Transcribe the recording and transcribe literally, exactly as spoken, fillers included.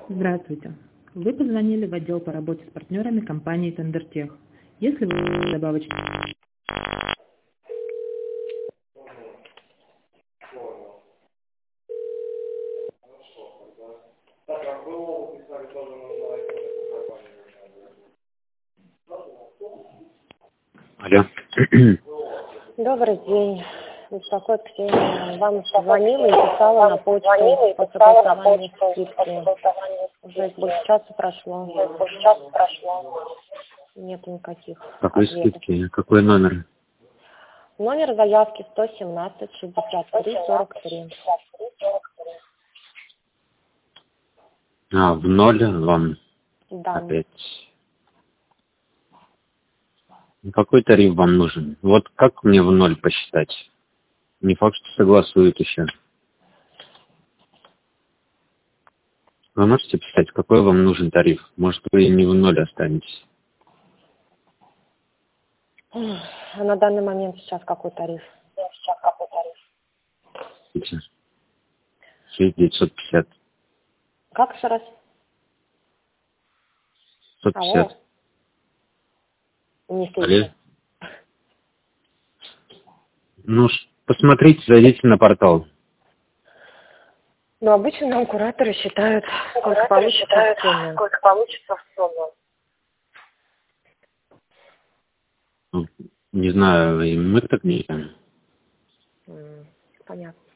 Здравствуйте. Вы позвонили в отдел по работе с партнерами компании Тендертех. Если вы добавочный... Алло. Добрый день. Беспокоит Ксения. Вам звонила и писала на почту по согласованию скидки. Уже больше часа прошло. Нет никаких Какой ответов. скидки? Какой номер? Номер заявки сто семнадцать шестьдесят три сорок три. А, в ноль вам Да. опять. Какой тариф вам нужен? Вот как мне в ноль посчитать? Не факт, что согласуют еще. Вы можете писать, какой вам нужен тариф? Может, вы не в ноль останетесь? А на данный момент сейчас какой тариф? шесть девятьсот пятьдесят. Как еще раз? сто пятьдесят. Алло. Не Алло. слышу. Ну, ш- посмотрите, зайдите на портал. Но обычно нам кураторы считают, сколько получится в сумме. Сколько получится в сумме. Ну, не знаю, и мы так не знаем. М, Понятно.